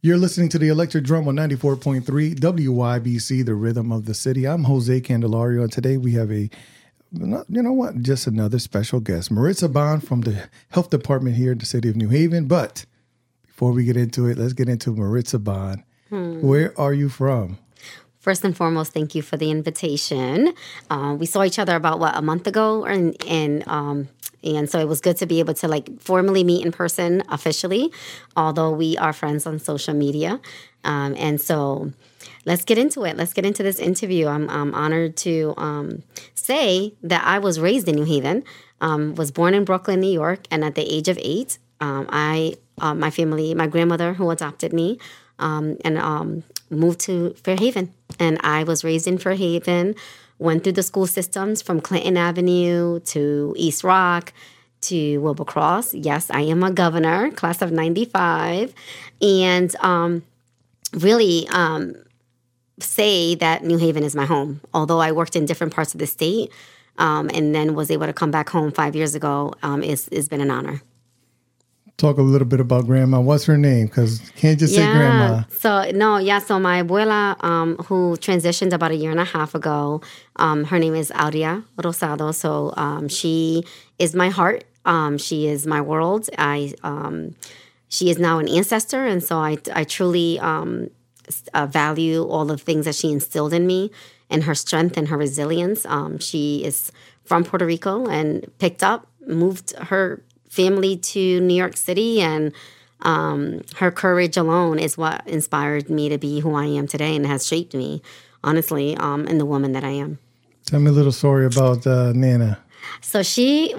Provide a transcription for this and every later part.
You're listening to the Electric Drum on 94.3 WYBC, the rhythm of the city. I'm Jose Candelario, and today we have just another special guest, Maritza Bond from the Health Department here in the city of New Haven. But before we get into it, let's get into Maritza Bond. Where are you from? First and foremost, thank you for the invitation. We saw each other about, a month ago, and so it was good to be able to formally meet in person officially, although we are friends on social media. And so let's get into it. Let's get into this interview. I'm honored to say that I was raised in New Haven, was born in Brooklyn, New York, and at the age of 8, my family, my grandmother who adopted me, moved to Fairhaven. And I was raised in Fairhaven, went through the school systems from Clinton Avenue to East Rock to Wilbur Cross. Yes, I am a governor, class of 95. And really say that New Haven is my home. Although I worked in different parts of the state and then was able to come back home 5 years ago, it's been an honor. Talk a little bit about Grandma. What's her name? Because you can't just say Grandma. So my abuela, who transitioned about 1.5 years ago, her name is Aurea Rosado. So she is my heart. She is my world. She is now an ancestor, and so I truly value all the things that she instilled in me and her strength and her resilience. She is from Puerto Rico and moved her family to New York City, and her courage alone is what inspired me to be who I am today and has shaped me, honestly, and the woman that I am. Tell me a little story about Nana. So she's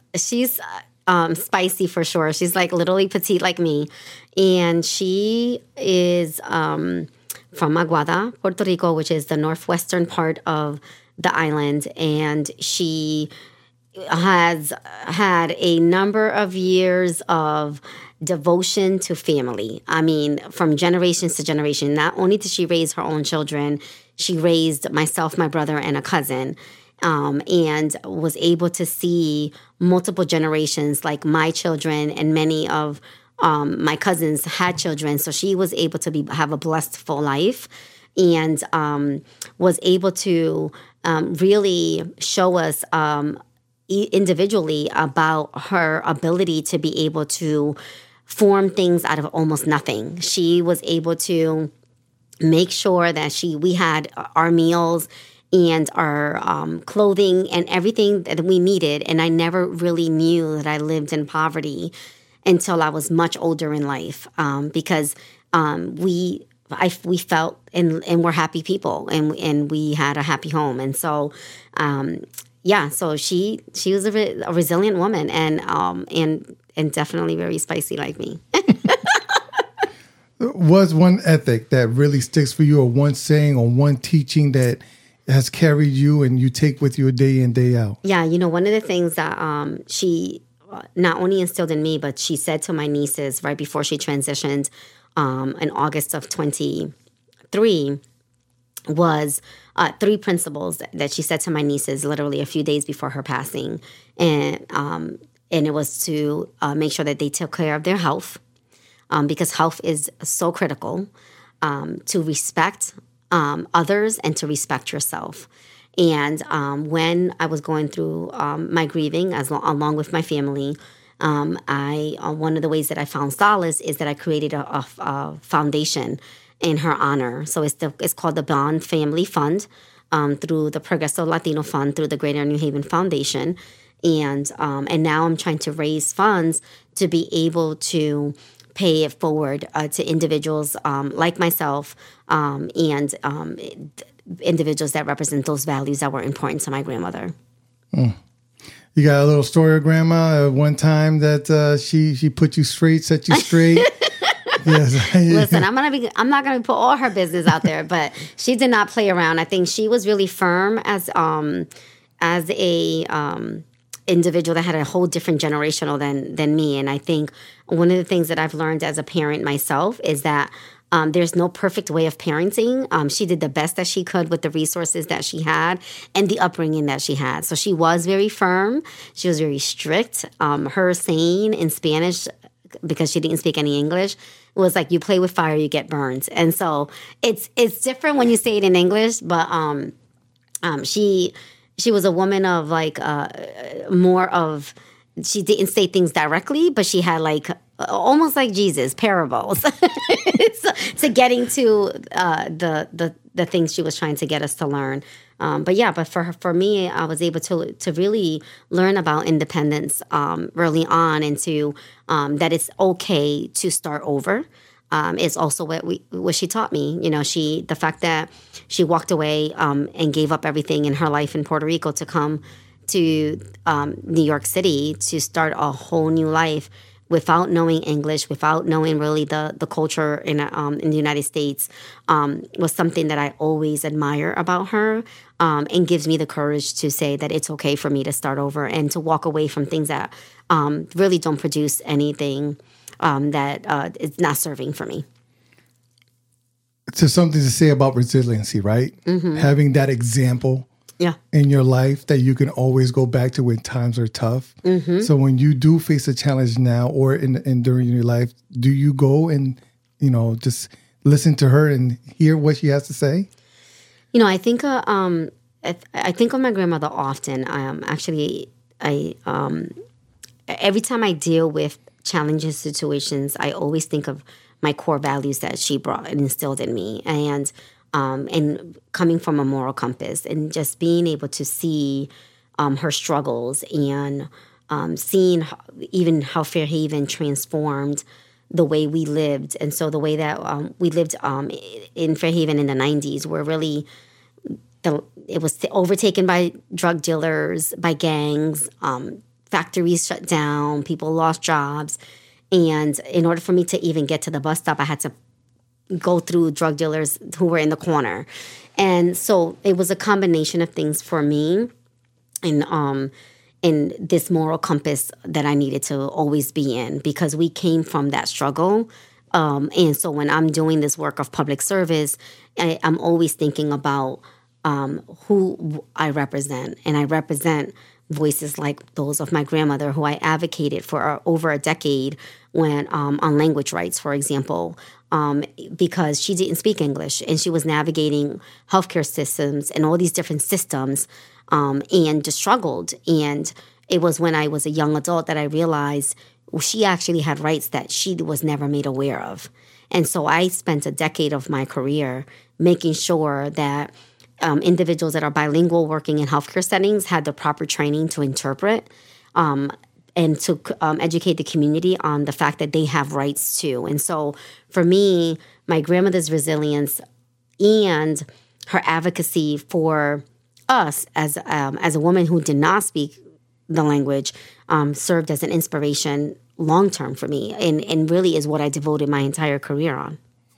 spicy for sure. She's literally petite like me, and she is from Aguada, Puerto Rico, which is the northwestern part of the island, and she has had a number of years of devotion to family. I mean, from generations to generation. Not only did she raise her own children, she raised myself, my brother, and a cousin, and was able to see multiple generations, like my children and many of my cousins had children. So she was able to have a blessed full life, and was able to really show us individually about her ability to be able to form things out of almost nothing. She was able to make sure that we had our meals and our clothing and everything that we needed. And I never really knew that I lived in poverty until I was much older in life, because we felt and we're happy people, and we had a happy home. And so so she was a resilient woman, and definitely very spicy like me. What's one ethic that really sticks for you, or one saying or one teaching that has carried you and you take with you day in, day out? Yeah, one of the things that she not only instilled in me, but she said to my nieces right before she transitioned in August of 23 was 3 principles that she said to my nieces literally a few days before her passing. And it was to make sure that they took care of their health, because health is so critical, to respect others and to respect yourself. And when I was going through my grieving along with my family, one of the ways that I found solace is that I created a foundation in her honor. So it's called the Bond Family Fund, through the Progreso Latino Fund, through the Greater New Haven Foundation. And now I'm trying to raise funds to be able to pay it forward to individuals like myself, and individuals that represent those values that were important to my grandmother. You got a little story of Grandma one time that she put you straight, set you straight? Yes. Listen, I'm not gonna put all her business out there, but she did not play around. I think she was really firm as a individual that had a whole different generational than me. And I think one of the things that I've learned as a parent myself is that there's no perfect way of parenting. She did the best that she could with the resources that she had and the upbringing that she had. So she was very firm. She was very strict. Her saying in Spanish, because she didn't speak any English, was like, you play with fire, you get burned. And so it's different when you say it in English, but she was a woman of like more of, she didn't say things directly, but she had like almost like Jesus parables to getting to the things she was trying to get us to learn. But for me, I was able to really learn about independence early on, and to that it's okay to start over. Is also what she taught me. You know, the fact that she walked away and gave up everything in her life in Puerto Rico to come to New York City to start a whole new life without knowing English, without knowing really the culture in the United States, was something that I always admire about her, and gives me the courage to say that it's okay for me to start over and to walk away from things that really don't produce anything that is not serving for me. So something to say about resiliency, right? Mm-hmm. Having that example in your life that you can always go back to when times are tough. Mm-hmm. So when you do face a challenge now or in during your life, do you go and, just listen to her and hear what she has to say? I think I think of my grandmother often. Every time I deal with challenging situations, I always think of my core values that she brought and instilled in me, and coming from a moral compass, and just being able to see her struggles, and seeing even how Fairhaven transformed the way we lived. And so the way that we lived in Fairhaven in the 90s were really, it was overtaken by drug dealers, by gangs, factories shut down, people lost jobs. And in order for me to even get to the bus stop, I had to go through drug dealers who were in the corner. And so it was a combination of things for me, in this moral compass that I needed to always be in, because we came from that struggle. And so when I'm doing this work of public service, I'm always thinking about who I represent. And I represent voices like those of my grandmother, who I advocated for over a decade when on language rights, for example, because she didn't speak English and she was navigating healthcare systems and all these different systems, and just struggled. And it was when I was a young adult that I realized she actually had rights that she was never made aware of. And so I spent a decade of my career making sure that individuals that are bilingual working in healthcare settings had the proper training to interpret, and to educate the community on the fact that they have rights too. And so for me, my grandmother's resilience and her advocacy for us as a woman who did not speak the language served as an inspiration long-term for me, and really is what I devoted my entire career on.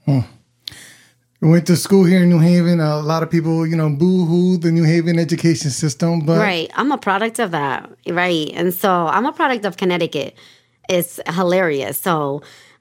I went to school here in New Haven. A lot of people, boo-hoo the New Haven education system. But right. I'm a product of that. Right. And so I'm a product of Connecticut. It's hilarious. So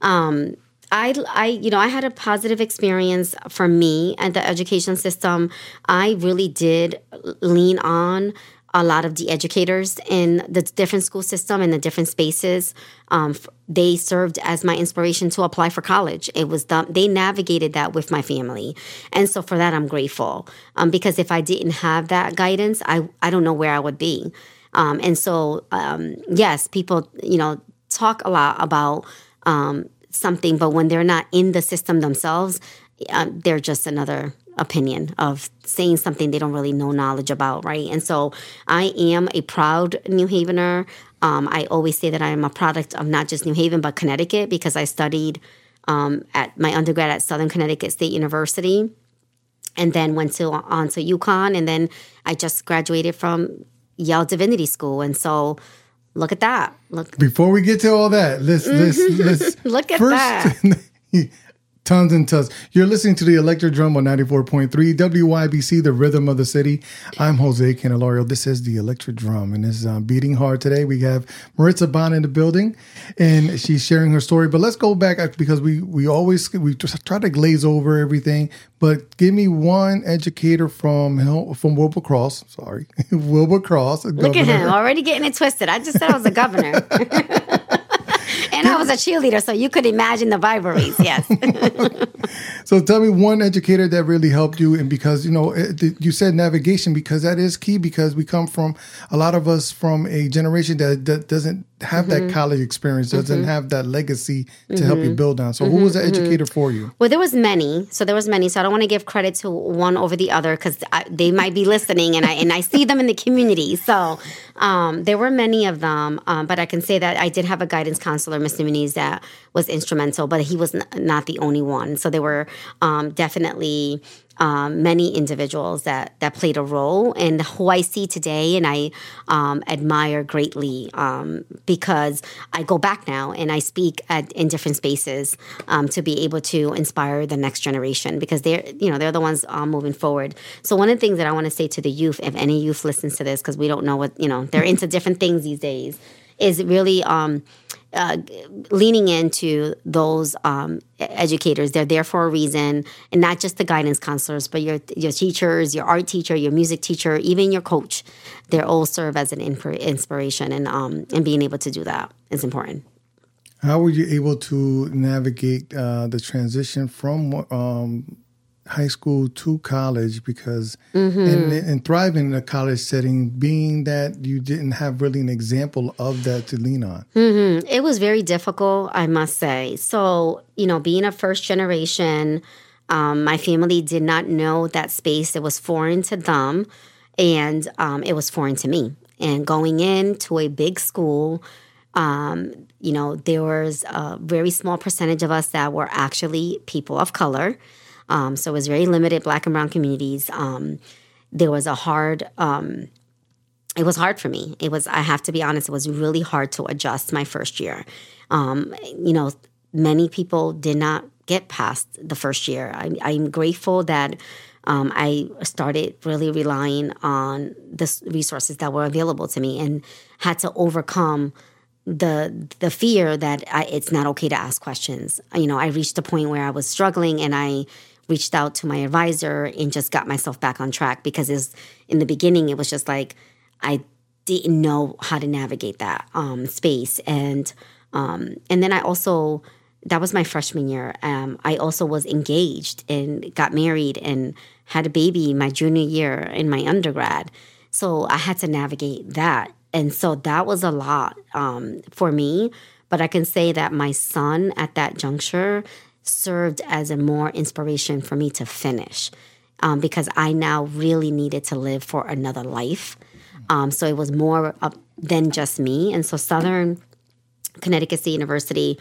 I had a positive experience for me at the education system. I really did lean on a lot of the educators in the different school system and the different spaces. They served as my inspiration to apply for college. They navigated that with my family. And so for that, I'm grateful. Because if I didn't have that guidance, I don't know where I would be. And so, yes, people, talk a lot about something, but when they're not in the system themselves, they're just another opinion of saying something they don't really know knowledge about, right? And so I am a proud New Havener. I always say that I am a product of not just New Haven, but Connecticut, because I studied at my undergrad at Southern Connecticut State University, and then went on to UConn, and then I just graduated from Yale Divinity School. And so look at that. Before we get to all that, let's look at that. Tons and tons. You're listening to the Electric Drum on 94.3 WYBC, the rhythm of the city. I'm Jose Candelario. This is the Electric Drum, and it's beating hard today. We have Maritza Bond in the building, and she's sharing her story. But let's go back, because we just try to glaze over everything. But give me one educator from Wilbur Cross. Sorry, Wilbur Cross. Look at him already getting it twisted. I just said I was a governor. And I was a cheerleader, so you could imagine the rivalries. Yes. So tell me one educator that really helped you, and because you said navigation, because that is key, because we come from, a lot of us, from a generation that doesn't have that college experience, doesn't have that legacy to help you build on. So who was the educator for you? Well, there was many. So I don't want to give credit to one over the other, because they might be listening, and I see them in the community. So there were many of them, but I can say that I did have a guidance counselor, Mr. Muniz, that was instrumental, but he was not the only one. So there were definitely many individuals that played a role, and who I see today and I admire greatly, because I go back now and I speak in different spaces to be able to inspire the next generation, because they're the ones moving forward. So one of the things that I want to say to the youth, if any youth listens to this, because we don't know what, they're into different things these days, is really leaning into those educators. They're there for a reason, and not just the guidance counselors, but your teachers, your art teacher, your music teacher, even your coach. They all serve as an inspiration, and being able to do that is important. How were you able to navigate the transition from high school to college, because and thriving in a college setting, being that you didn't have really an example of that to lean on? It was very difficult, I must say. So, being a first generation, my family did not know that space. It was foreign to them, and it was foreign to me. And going into a big school, there was a very small percentage of us that were actually people of color. So it was very limited, Black and brown communities. There was it was hard for me. I have to be honest, it was really hard to adjust my first year. Many people did not get past the first year. I'm grateful that I started really relying on the resources that were available to me, and had to overcome the fear that it's not okay to ask questions. I reached a point where I was struggling, and I reached out to my advisor and just got myself back on track, because in the beginning, it was just like I didn't know how to navigate that space. And then I also, that was my freshman year. I also was engaged and got married and had a baby my junior year in my undergrad. So I had to navigate that. And so that was a lot for me. But I can say that my son at that juncture served as a more inspiration for me to finish, because I now really needed to live for another life. So it was more than just me. And so Southern Connecticut State University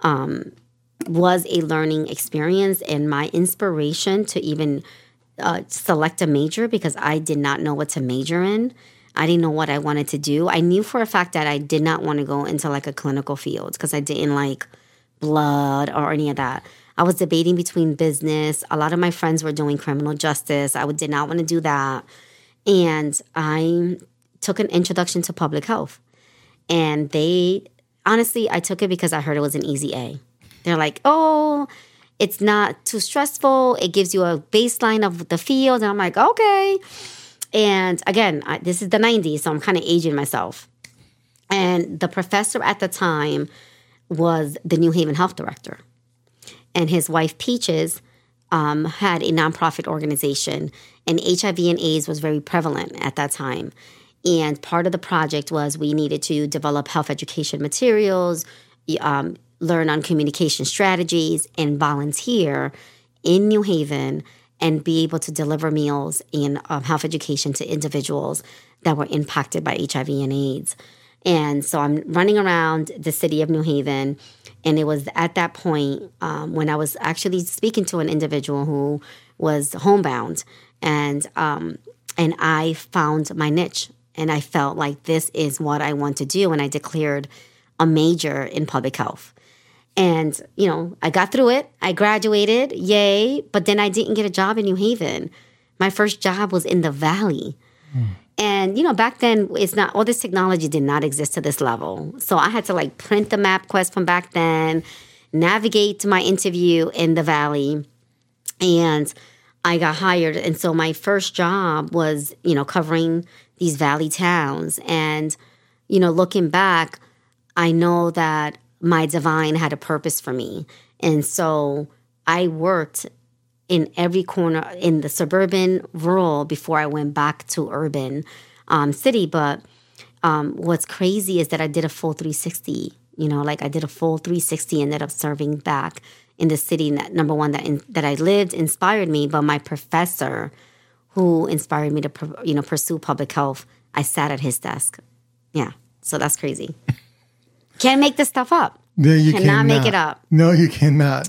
was a learning experience, and my inspiration to even select a major, because I did not know what to major in. I didn't know what I wanted to do. I knew for a fact that I did not want to go into like a clinical field, because I didn't like blood or any of that. I was debating between business. A lot of my friends were doing criminal justice. I did not want to do that. And I took an introduction to public health. And I took it because I heard it was an easy A. They're like, oh, it's not too stressful. It gives you a baseline of the field. And I'm like, okay. And again, this is the 90s, so I'm kind of aging myself. And the professor at the time was the New Haven health director. And his wife, Peaches, had a nonprofit organization, and HIV and AIDS was very prevalent at that time. And part of the project was we needed to develop health education materials, learn on communication strategies, and volunteer in New Haven and be able to deliver meals and health education to individuals that were impacted by HIV and AIDS. And so I'm running around the city of New Haven, and it was at that point when I was actually speaking to an individual who was homebound, and I found my niche, and I felt like this is what I want to do, and I declared a major in public health. And, I got through it. I graduated, yay, but then I didn't get a job in New Haven. My first job was in the Valley. And, back then, all this technology did not exist to this level. So I had to print the MapQuest from back then, navigate to my interview in the Valley, and I got hired. And so my first job was, covering these Valley towns. And, looking back, I know that my divine had a purpose for me. And so I worked in every corner in the suburban, rural before I went back to urban city. But what's crazy is that I did a full 360. I did a full 360, ended up serving back in the city. Number one, that I lived inspired me, but my professor who inspired me to pursue public health, I sat at his desk. Yeah, so that's crazy. Can't make this stuff up. Yeah, you cannot make it up. No, you cannot.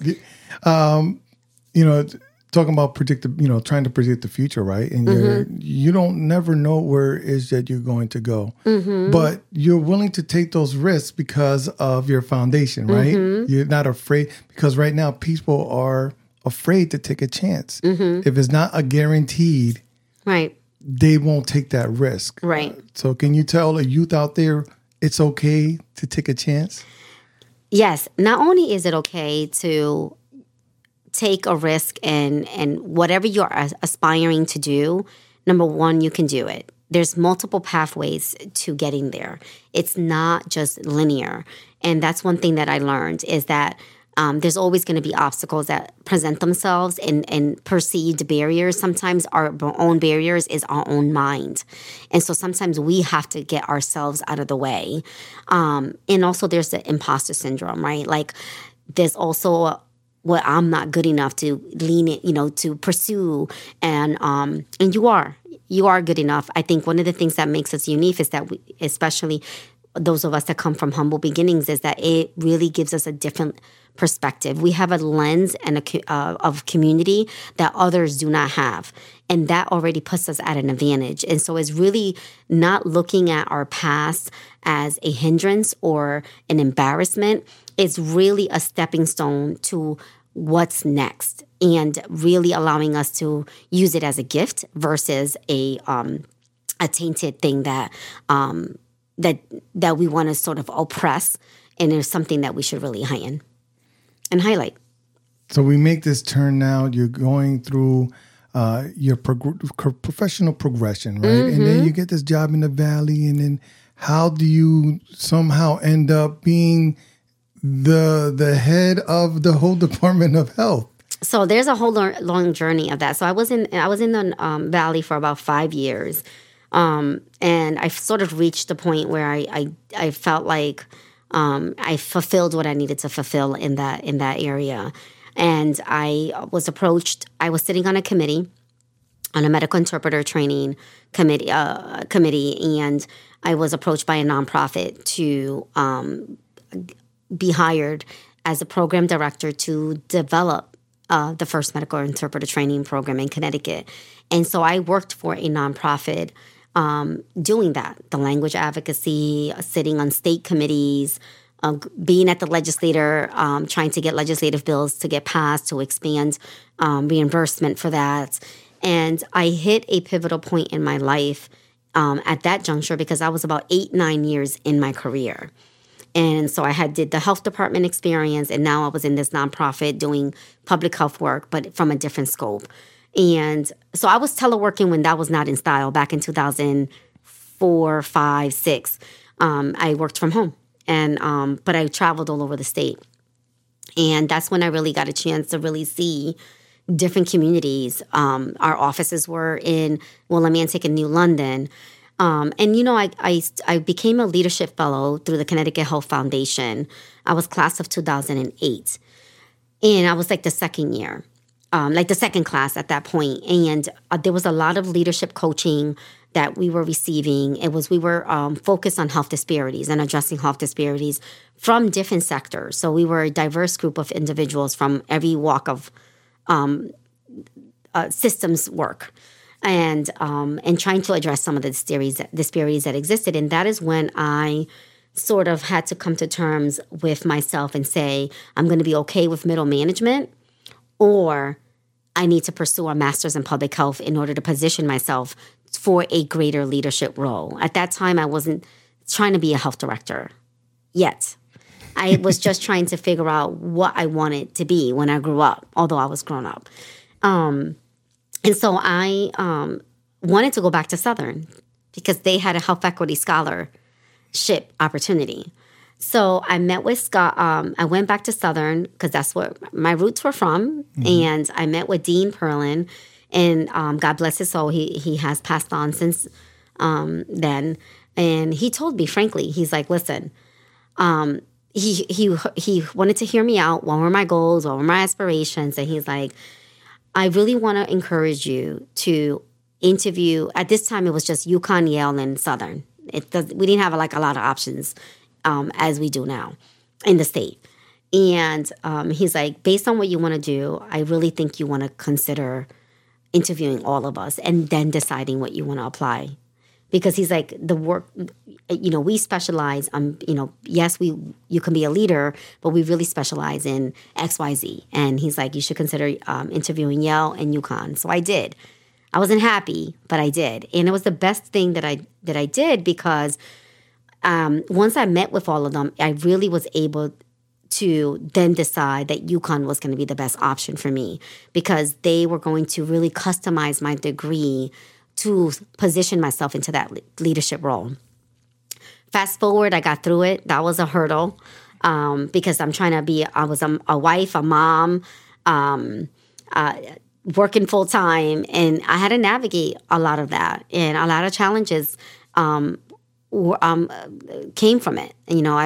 Talking about trying to predict the future, right? And you don't never know where it is that you're going to go. But you're willing to take those risks because of your foundation, right? You're not afraid, because right now people are afraid to take a chance. If it's not a guaranteed, right, they won't take that risk. Right. So can you tell a youth out there it's okay to take a chance? Yes. Not only is it okay to take a risk and whatever you're aspiring to do, number one, you can do it. There's multiple pathways to getting there. It's not just linear. And that's one thing that I learned is that there's always going to be obstacles that present themselves and perceived barriers. Sometimes our own barriers is our own mind. And so sometimes we have to get ourselves out of the way. And also there's the imposter syndrome, right? Like there's also what I'm not good enough to lean it, to pursue. And you are good enough. I think one of the things that makes us unique is that we, especially those of us that come from humble beginnings, is that it really gives us a different perspective. We have a lens and of community that others do not have. And that already puts us at an advantage. And so it's really not looking at our past as a hindrance or an embarrassment. It's really a stepping stone to what's next and really allowing us to use it as a gift versus a tainted thing that we want to sort of oppress, and it's something that we should really heighten and highlight. So we make this turn now. You're going through your professional progression, right? And then you get this job in the Valley, and then how do you somehow end up being the head of the whole Department of Health? So there's a whole long journey of that. So I was in the Valley for about 5 years. And I sort of reached the point where I felt like I fulfilled what I needed to fulfill in that area. And I was approached. I was sitting on a committee, on a medical interpreter training committee, and I was approached by a nonprofit to be hired as a program director to develop the first medical interpreter training program in Connecticut. And so I worked for a nonprofit doing that, the language advocacy, sitting on state committees, being at the legislature, trying to get legislative bills to get passed to expand reimbursement for that. And I hit a pivotal point in my life at that juncture because I was about 8-9 years in my career. And so I did the health department experience, and now I was in this nonprofit doing public health work, but from a different scope. And so I was teleworking when that was not in style back in 2004, 5, 6. I worked from home, and but I traveled all over the state. And that's when I really got a chance to really see different communities. Our offices were in Willimantic and New London. And, you know, I became a leadership fellow through the Connecticut Health Foundation. I was class of 2008. And I was like the second year, like the second class at that point. And there was a lot of leadership coaching that we were receiving. We were focused on health disparities and addressing health disparities from different sectors. So we were a diverse group of individuals from every walk of systems work. And trying to address some of the disparities that existed. And that is when I sort of had to come to terms with myself and say, I'm going to be okay with middle management, or I need to pursue a master's in public health in order to position myself for a greater leadership role. At that time, I wasn't trying to be a health director yet. I was just trying to figure out what I wanted to be when I grew up, although I was grown up. And so I wanted to go back to Southern because they had a health equity scholarship opportunity. So I met with Scott. I went back to Southern because that's where my roots were from. And I met with Dean Perlin. And God bless his soul, he has passed on since then. And he told me, frankly, he's like, listen, he wanted to hear me out. What were my goals? What were my aspirations? And he's like, I really want to encourage you to interview. At this time, it was just UConn, Yale, and Southern. We didn't have like a lot of options as we do now in the state. And he's like, based on what you want to do, I really think you want to consider interviewing all of us and then deciding what you want to apply. Because he's like, the work, we specialize on, yes, you can be a leader, but we really specialize in X, Y, Z. And he's like, you should consider interviewing Yale and UConn. So I did. I wasn't happy, but I did. And it was the best thing that I did because once I met with all of them, I really was able to then decide that UConn was going to be the best option for me because they were going to really customize my degree to position myself into that leadership role. Fast forward, I got through it. That was a hurdle because I was a wife, a mom, working full time, and I had to navigate a lot of that, and a lot of challenges came from it.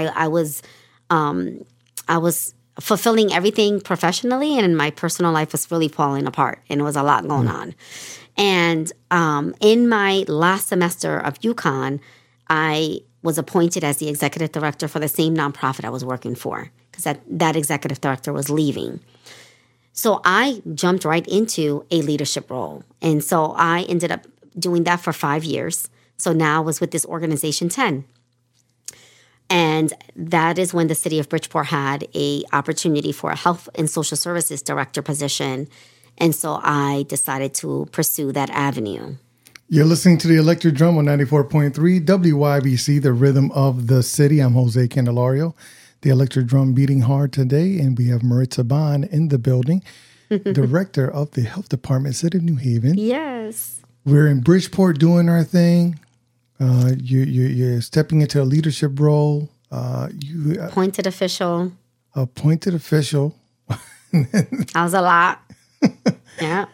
I was fulfilling everything professionally, and my personal life was really falling apart, and it was a lot going on. And in my last semester of UConn, I was appointed as the executive director for the same nonprofit I was working for because that executive director was leaving. So I jumped right into a leadership role. And so I ended up doing that for 5 years. So now I was with this organization 10. And that is when the city of Bridgeport had a opportunity for a health and social services director position. And so I decided to pursue that avenue. You're listening to the Electric Drum on 94.3 WYBC, the rhythm of the city. I'm Jose Candelario. The Electric Drum beating hard today, and we have Maritza Bond in the building, director of the Health Department, City of New Haven. Yes. We're in Bridgeport doing our thing. You're stepping into a leadership role. Appointed official. Appointed official. That was a lot. Yeah.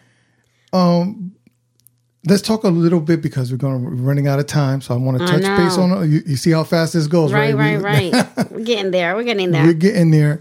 Let's talk a little bit because we're running out of time. So I want to touch base on it. You see how fast this goes, right? Right. We're getting there. We're getting there.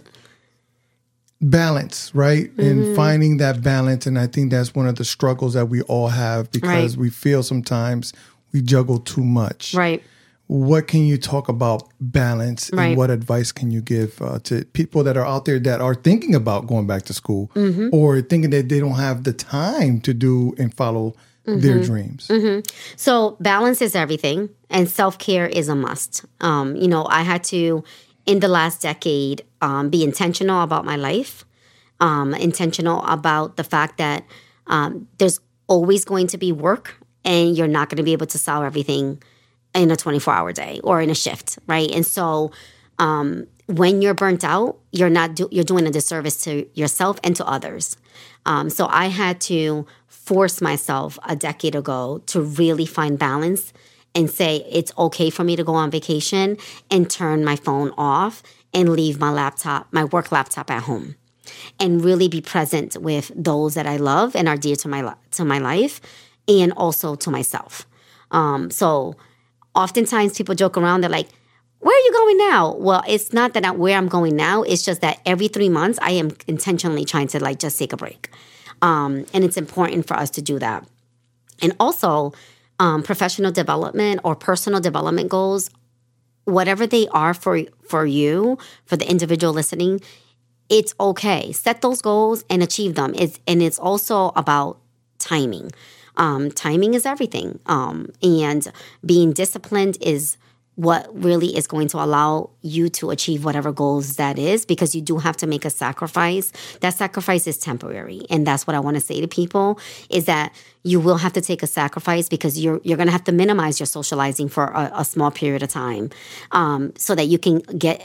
Balance, right? And finding that balance. And I think that's one of the struggles that we all have because we feel sometimes we juggle too much. Right. What can you talk about balance and what advice can you give to people that are out there that are thinking about going back to school or thinking that they don't have the time to do and follow their dreams? So balance is everything and self-care is a must. I had to, in the last decade, be intentional about my life, intentional about the fact that there's always going to be work and you're not going to be able to solve everything in a 24-hour day or in a shift, right? And so when you're burnt out, you're doing a disservice to yourself and to others. So I had to force myself a decade ago to really find balance and say it's okay for me to go on vacation and turn my phone off and leave my work laptop at home and really be present with those that I love and are dear to my life and also to myself. So oftentimes people joke around, they're like, where are you going now? Well, it's not that where I'm going now. It's just that every 3 months I am intentionally trying to just take a break. And it's important for us to do that. And also professional development or personal development goals, whatever they are for you, for the individual listening, it's okay. Set those goals and achieve them. It's also about timing. Timing is everything. And being disciplined is what really is going to allow you to achieve whatever goals that is, because you do have to make a sacrifice. That sacrifice is temporary. And that's what I want to say to people is that you will have to take a sacrifice because you're going to have to minimize your socializing for a small period of time so that you can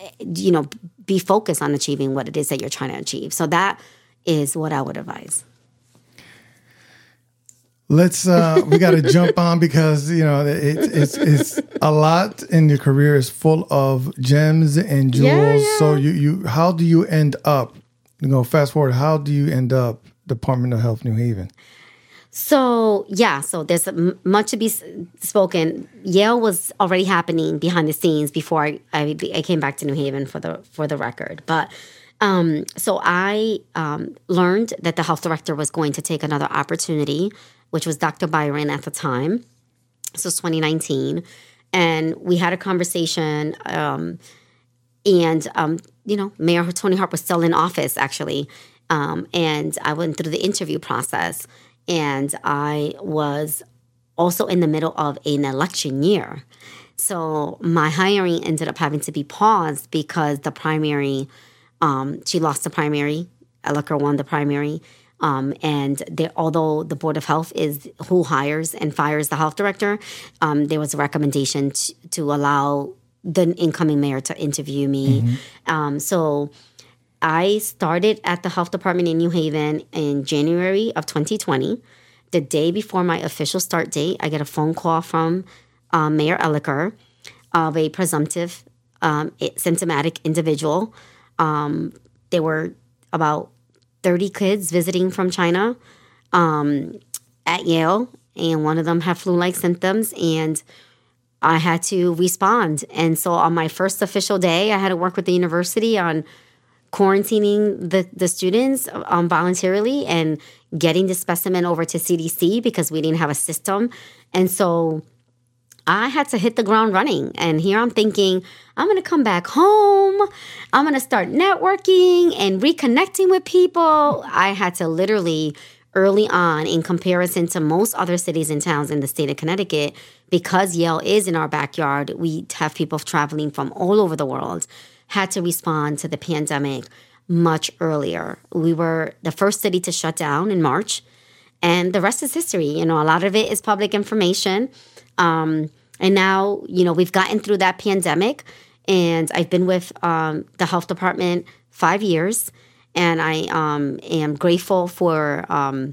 be focused on achieving what it is that you're trying to achieve. So that is what I would advise. Let's we got to jump on because it's a lot in your career is full of gems and jewels. Yeah. So you how do you end up? Fast forward. How do you end up Department of Health New Haven? So there's much to be spoken. Yale was already happening behind the scenes before I came back to New Haven for the record. But so I learned that the health director was going to take another opportunity, which was Dr. Byron at the time. This was 2019. And we had a conversation Mayor Tony Harp was still in office, actually. And I went through the interview process. And I was also in the middle of an election year. So my hiring ended up having to be paused because the primary, she lost the primary. Elicker won the primary. Although the Board of Health is who hires and fires the health director, there was a recommendation to allow the incoming mayor to interview me. Mm-hmm. So I started at the health department in New Haven in January of 2020. The day before my official start date, I get a phone call from Mayor Elicker of a presumptive symptomatic individual. There were about 30 kids visiting from China at Yale, and one of them had flu-like symptoms, and I had to respond. And so on my first official day, I had to work with the university on quarantining the students voluntarily and getting the specimen over to CDC because we didn't have a system. And so I had to hit the ground running. And here I'm thinking, I'm going to come back home. I'm going to start networking and reconnecting with people. I had to literally early on, in comparison to most other cities and towns in the state of Connecticut, because Yale is in our backyard, we have people traveling from all over the world, had to respond to the pandemic much earlier. We were the first city to shut down in March, and the rest is history. A lot of it is public information. And now, we've gotten through that pandemic, and I've been with the health department 5 years, and I am grateful for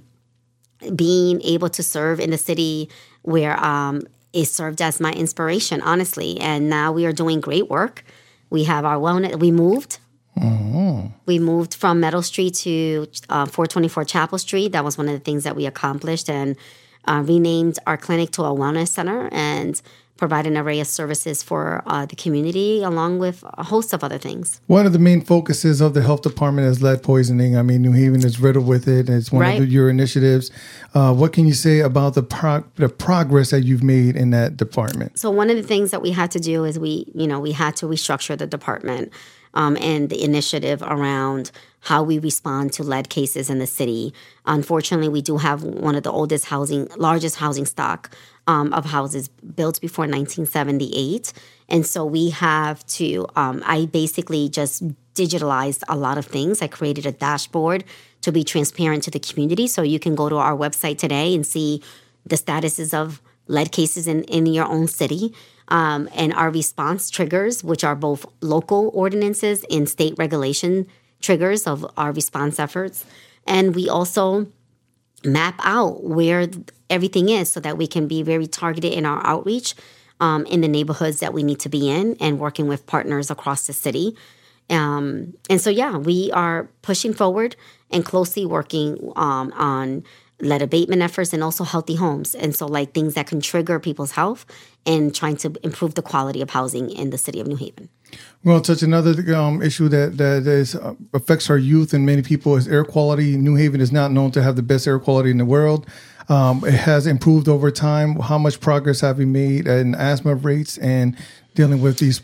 being able to serve in the city where it served as my inspiration, honestly. And now we are doing great work. We have our wellness. We moved. Mm-hmm. We moved from Meadow Street to 424 Chapel Street. That was one of the things that we accomplished, and renamed our clinic to a wellness center and provide an array of services for the community, along with a host of other things. One of the main focuses of the health department is lead poisoning. I mean, New Haven is riddled with it. It's one of your initiatives. What can you say about the progress that you've made in that department? So one of the things that we had to do is we had to restructure the department and the initiative around how we respond to lead cases in the city. Unfortunately, we do have one of the largest housing stock of houses built before 1978. And so we have to, I basically just digitalized a lot of things. I created a dashboard to be transparent to the community. So you can go to our website today and see the statuses of lead cases in your own city. And our response triggers, which are both local ordinances and state regulation triggers of our response efforts. And we also map out where everything is so that we can be very targeted in our outreach in the neighborhoods that we need to be in and working with partners across the city. And so, we are pushing forward and closely working on lead abatement efforts and also healthy homes. And so things that can trigger people's health and trying to improve the quality of housing in the city of New Haven. We're going to touch another issue that affects our youth and many people is air quality. New Haven is not known to have the best air quality in the world. It has improved over time. How much progress have we made in asthma rates and dealing with these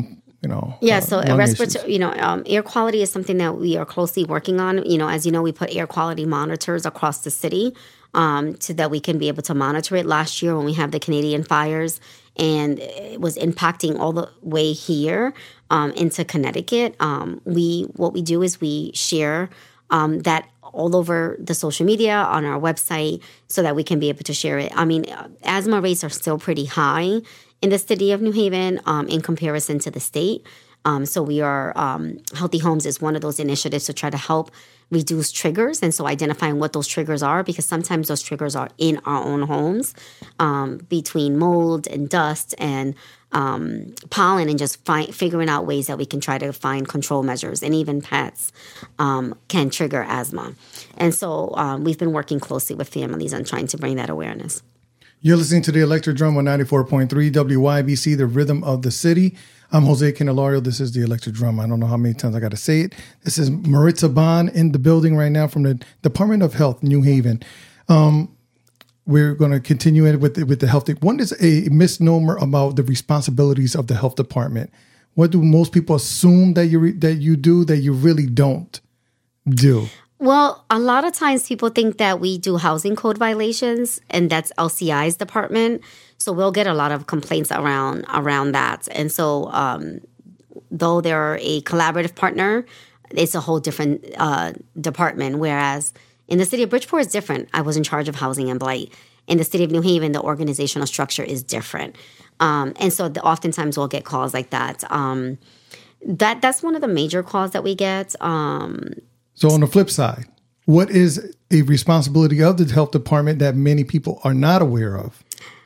respiratory, air quality is something that we are closely working on. As you know, we put air quality monitors across the city so that we can be able to monitor it. Last year when we had the Canadian fires and it was impacting all the way here into Connecticut, what we do is we share that all over the social media, on our website, so that we can be able to share it. I mean, asthma rates are still pretty high in the city of New Haven in comparison to the state. So we are, Healthy Homes is one of those initiatives to try to help reduce triggers. And so identifying what those triggers are, because sometimes those triggers are in our own homes, between mold and dust and pollen, and just figuring out ways that we can try to find control measures. And even pets can trigger asthma. And so we've been working closely with families on trying to bring that awareness. You're listening to the Electric Drum on 94.3 WYBC, the rhythm of the city. I'm Jose Candelario. This is the Electric Drum. I don't know how many times I got to say it. This is Maritza Bond in the building right now from the Department of Health, New Haven. We're going to continue it with the health. What is a misnomer about the responsibilities of the health department? What do most people assume that you do that you really don't do? Well, a lot of times people think that we do housing code violations, and that's LCI's department. So we'll get a lot of complaints around that. And so though they're a collaborative partner, it's a whole different department. Whereas in the city of Bridgeport, it's different. I was in charge of housing and blight. In the city of New Haven, the organizational structure is different. And so oftentimes we'll get calls like that. That's one of the major calls that we get. So on the flip side, what is a responsibility of the health department that many people are not aware of?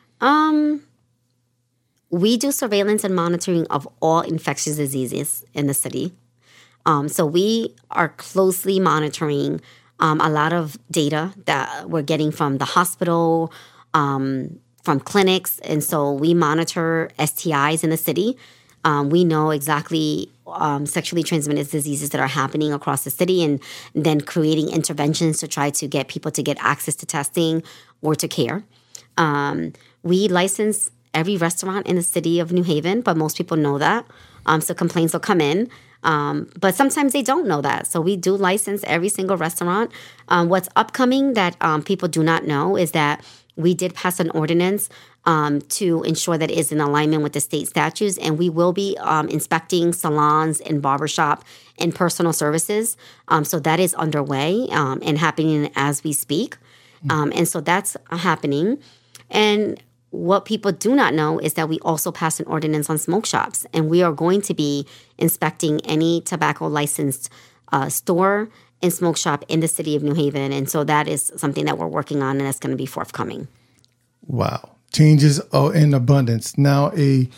We do surveillance and monitoring of all infectious diseases in the city. So we are closely monitoring a lot of data that we're getting from the hospital, from clinics. And so we monitor STIs in the city. We know exactly sexually transmitted diseases that are happening across the city, and then creating interventions to try to get people to get access to testing or to care. We license every restaurant in the city of New Haven, but most people know that. So complaints will come in. But sometimes they don't know that. So we do license every single restaurant. What's upcoming that people do not know is that we did pass an ordinance to ensure that it is in alignment with the state statutes. And we will be inspecting salons and barbershop and personal services. So that is underway and happening as we speak. And so that's happening. And what people do not know is that we also passed an ordinance on smoke shops. And we are going to be inspecting any tobacco licensed store and smoke shop in the city of New Haven. And so that is something that we're working on, and that's going to be forthcoming. Wow. Changes in abundance. Now, the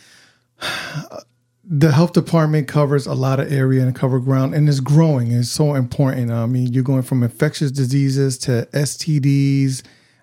health department covers a lot of area and cover ground, and it's growing. It's so important. I mean, you're going from infectious diseases to STDs.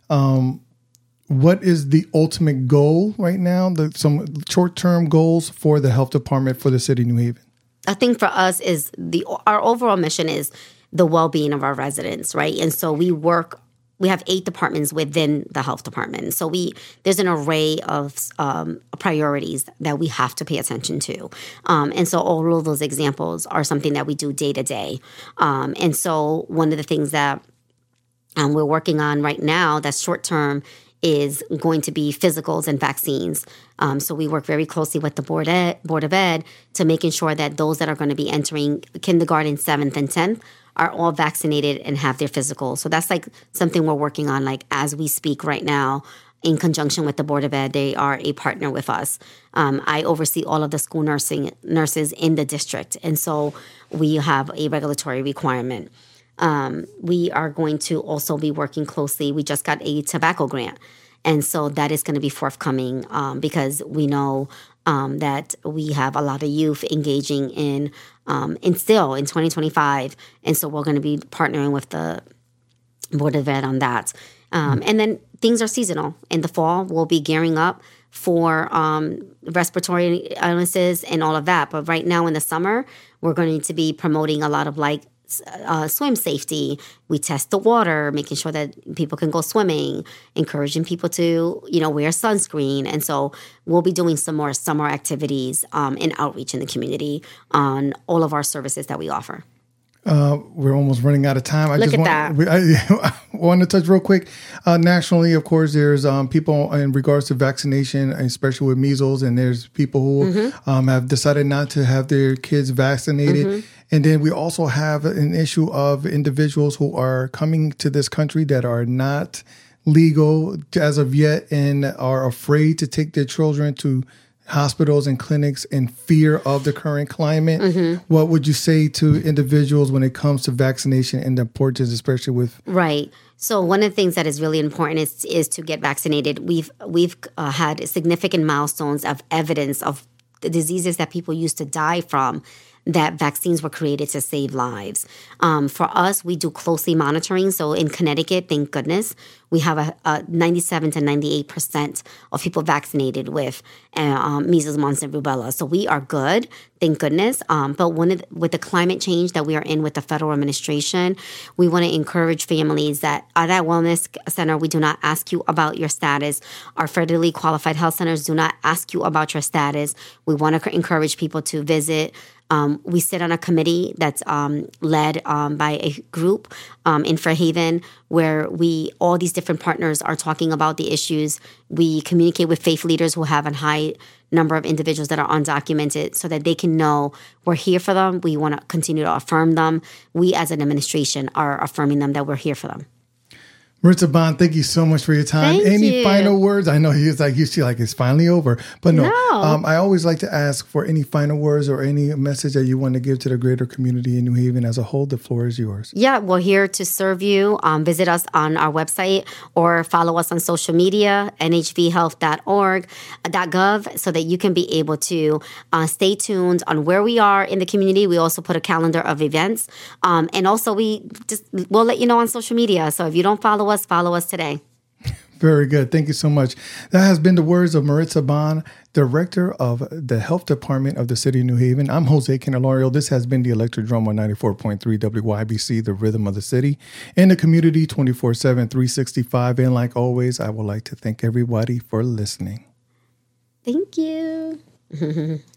What is the ultimate goal right now? Some short-term goals for the health department for the city of New Haven? I think for us is our overall mission is the well-being of our residents, right? And so we have 8 departments within the health department. So there's an array of priorities that we have to pay attention to. And so all of those examples are something that we do day to day. And so one of the things that we're working on right now that's short-term is going to be physicals and vaccines. So we work very closely with the Board of Ed to making sure that those that are going to be entering kindergarten, 7th, and 10th are all vaccinated and have their physicals. So that's like something we're working on like as we speak right now in conjunction with the Board of Ed. They are a partner with us. I oversee all of the school nurses in the district. And so we have a regulatory requirement. We are going to also be working closely. We just got a tobacco grant. And so that is going to be forthcoming because we know that we have a lot of youth engaging in still in 2025. And so we're going to be partnering with the Board of Ed on that. And then things are seasonal. In the fall, we'll be gearing up for respiratory illnesses and all of that. But right now in the summer, we're going to be promoting a lot of like swim safety. We test the water, making sure that people can go swimming, encouraging people to, wear sunscreen. And so we'll be doing some more summer activities and outreach in the community on all of our services that we offer. We're almost running out of time. I want to touch real quick. Nationally, of course, there's people in regards to vaccination, especially with measles, and there's people who have decided not to have their kids vaccinated. And then we also have an issue of individuals who are coming to this country that are not legal as of yet and are afraid to take their children to hospitals and clinics in fear of the current climate. What would you say to individuals when it comes to vaccination and the importance, especially with... Right. So one of the things that is really important is to get vaccinated. We've had significant milestones of evidence of the diseases that people used to die from, that vaccines were created to save lives. For us, we do closely monitoring. So in Connecticut, thank goodness, we have a 97 to 98% of people vaccinated with measles, mumps, and rubella. So we are good, thank goodness. But with the climate change that we are in with the federal administration, we want to encourage families that at our wellness center, we do not ask you about your status. Our federally qualified health centers do not ask you about your status. We want to encourage people to visit. We sit on a committee that's led by a group in Fairhaven, where all these different partners are talking about the issues. We communicate with faith leaders who have a high number of individuals that are undocumented so that they can know we're here for them. We want to continue to affirm them. We as an administration are affirming them that we're here for them. Maritza Bond, thank you so much for your time. Thank Any you. final words? I know he's like, it's finally over. But no. I always like to ask for any final words or any message that you want to give to the greater community in New Haven as a whole. The floor is yours. Yeah, we're here to serve you. Visit us on our website or follow us on social media, nhvhealth.org.gov, so that you can be able to stay tuned on where we are in the community. We also put a calendar of events. And also we'll let you know on social media. So if you don't follow us today. Very good. Thank you so much. That has been the words of Maritza Bond, Director of the Health Department of the City of New Haven. I'm Jose Candelario. This has been the Electric Drum on 94.3 WYBC, the rhythm of the city, and the community 24/7, 365. And like always, I would like to thank everybody for listening. Thank you.